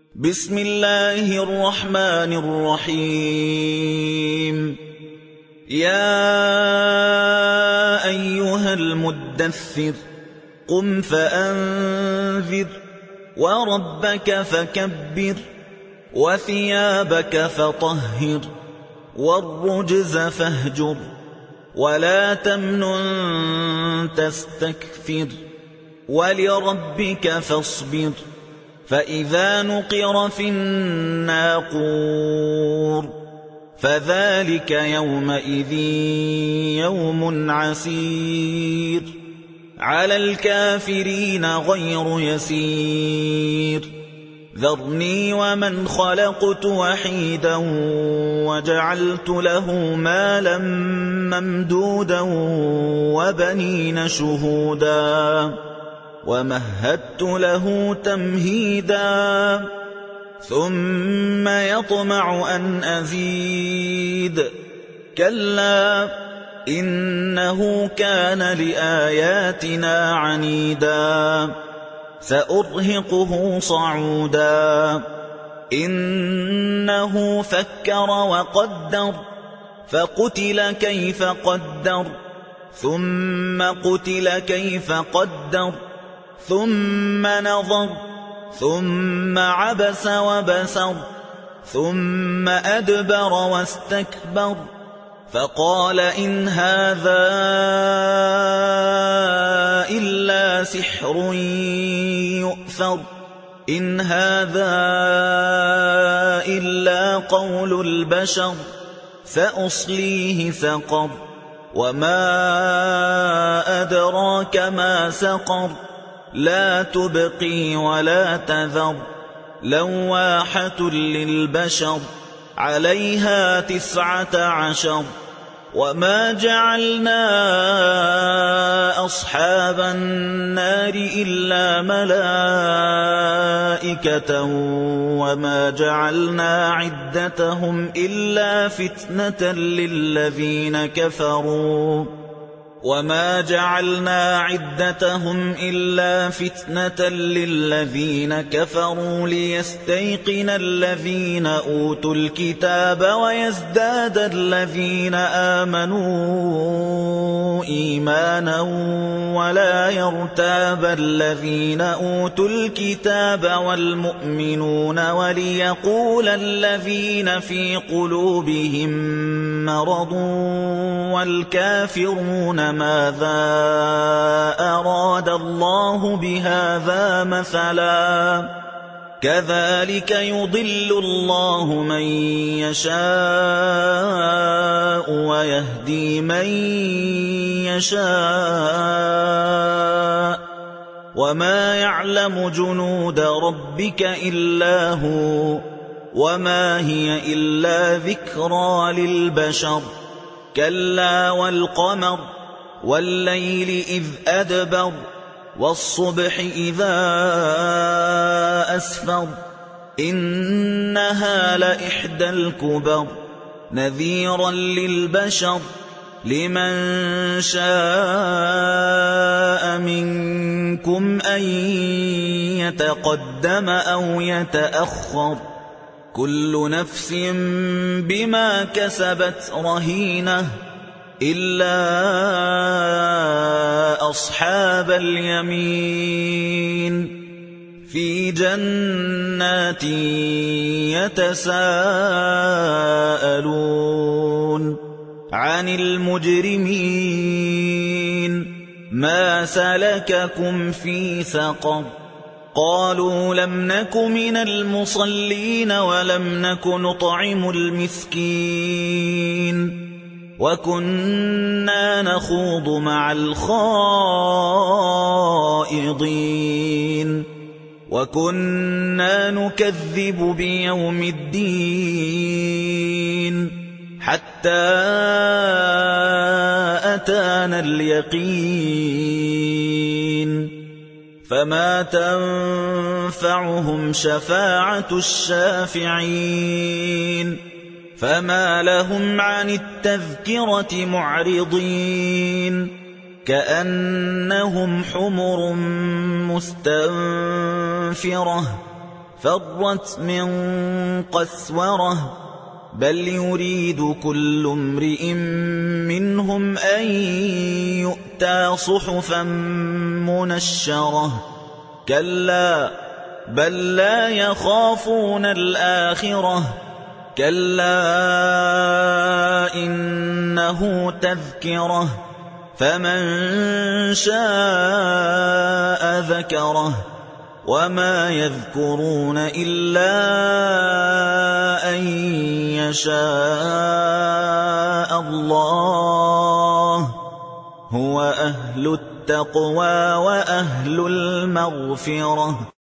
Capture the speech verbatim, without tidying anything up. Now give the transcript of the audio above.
بسم الله الرحمن الرحيم يا أيها المدثر قم فأنذر وربك فكبر وثيابك فطهر والرجز فاهجر ولا تمنن تستكثر ولربك فاصبر فإذا نقر في الناقور فذلك يومئذ يوم عسير على الكافرين غير يسير ذرني ومن خلقت وحيدا وجعلت له مالا ممدودا وبنين شهودا ومهدت له تمهيدا ثم يطمع أن أزيد كلا إنه كان لآياتنا عنيدا سأرهقه صعودا إنه فكر وقدر فقتل كيف قدر ثم قتل كيف قدر ثم نظر ثم عبس وبسر ثم أدبر واستكبر فقال إن هذا إلا سحر يؤثر إن هذا إلا قول البشر سأصليه سقر وما أدراك ما سقر لا تبقي ولا تذر لواحة للبشر عليها تسعة عشر وما جعلنا أصحاب النار إلا ملائكة وما جعلنا عدتهم إلا فتنة للذين كفروا وما جعلنا عدتهم إلا فتنة للذين كفروا ليستيقن الذين أوتوا الكتاب ويزداد الذين آمنوا إيمانا ولا يرتاب الذين أوتوا الكتاب والمؤمنون وليقول الذين في قلوبهم مرض والكافرون ماذا أراد الله بهذا مثلا كذلك يضل الله من يشاء ويهدي من يشاء وما يعلم جنود ربك إلا هو وما هي إلا ذكرى للبشر كلا والقمر والليل إذ أدبر والصبح إذا أسفر إنها لإحدى الكبر نذيرا للبشر لمن شاء منكم أن يتقدم أو يتأخر كل نفس بما كسبت رهينة إلا أصحاب اليمين في جنات يتساءلون عن المجرمين ما سلككم في سقر قالوا لم نك من المصلين ولم نك نطعم المسكين وكنا نخوض مع الخائضين وكنا نكذب بيوم الدين حتى أتانا اليقين فما تنفعهم شفاعة الشافعين فما لهم عن التذكرة معرضين كأنهم حمر مستنفرة فرت من قسورة بل يريد كل امرئ منهم أن يؤتى صحفا منشرة كلا بل لا يخافون الآخرة كلا إنه تذكرة فمن شاء ذكره وما يذكرون إلا أن يشاء الله هو أهل التقوى وأهل المغفرة.